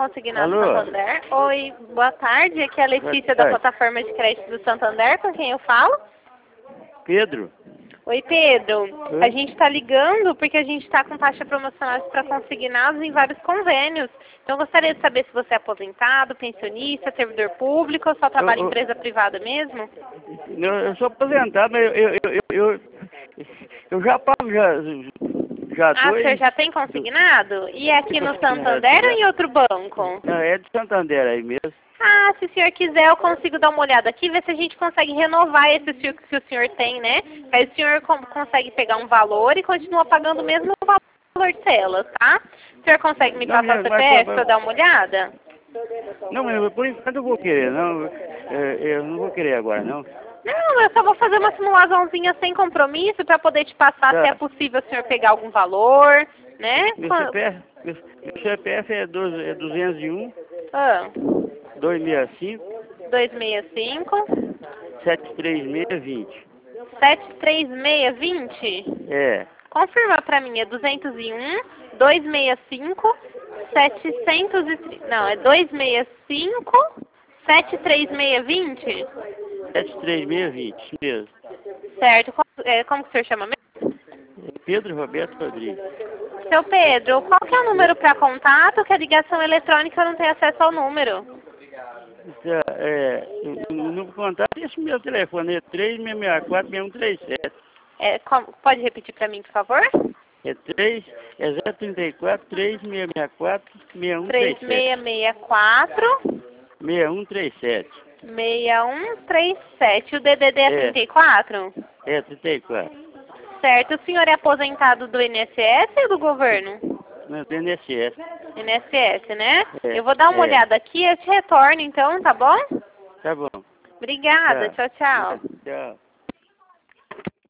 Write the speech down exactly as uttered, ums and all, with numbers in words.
Consignado Alô? Santander. Oi, boa tarde. Aqui é a Letícia Boa da tarde. plataforma de crédito do Santander, com quem eu falo. Pedro? Oi, Pedro. Oi? A gente está ligando porque a gente está com taxa promocional para consignados em vários convênios. Então, eu gostaria de saber se você é aposentado, pensionista, servidor público ou só trabalha em Eu, empresa privada mesmo? eu, eu sou aposentado, mas eu, eu, eu, eu, eu já pago já, já Ah, o senhor dois... já tem consignado? E é aqui no Santander ou já. em outro banco? Não, é de Santander aí mesmo. Ah, se o senhor quiser, eu consigo dar uma olhada aqui, ver se a gente consegue renovar esse que o senhor tem, né? Aí o senhor com- consegue pegar um valor e continua pagando o mesmo valor de celas, tá? O senhor consegue me Não, passar o mas, C P F para eu mas, dar uma olhada? não, mas por enquanto eu vou querer, não. é, Eu não vou querer agora, não. Não, eu só vou fazer uma simulaçãozinha sem compromisso para poder te passar Tá. se é possível o senhor pegar algum valor, né? Meu Quan- C P F, meu, meu C P F é, doze, é duzentos e um, Ah, duzentos e sessenta e cinco, dois seis cinco, setenta e três mil vinte. sete três seis vinte. É, Confirma pra mim, é duzentos e um, duzentos e sessenta e cinco, setecentos e trinta. Não, é duzentos e sessenta e cinco, sete três seis vinte. setenta e três mil vinte, isso mesmo. Certo. Como, é, como que o senhor chama mesmo? Pedro Roberto Rodrigues. Seu Pedro, qual que é o número para contato? Que a ligação eletrônica eu não tenho acesso ao número. Tá, é, no no contato, esse meu telefone é três seis seis quatro, seis um três sete. É, com- pode repetir para mim, por favor? É três, é zero trinta e quatro, três seis seis quatro, seis um três três seis sete. seis quatro, seis um três sete. seis um três sete. O D D D é É, trinta e quatro? é trinta e quatro. Certo. O senhor é aposentado do I N S S ou do governo? Não, do I N S S. I N S S, né? É, Eu vou dar uma é, olhada aqui e eu te retorno então, tá bom? tá bom. Obrigada. Tá. Tchau, tchau. Tchau.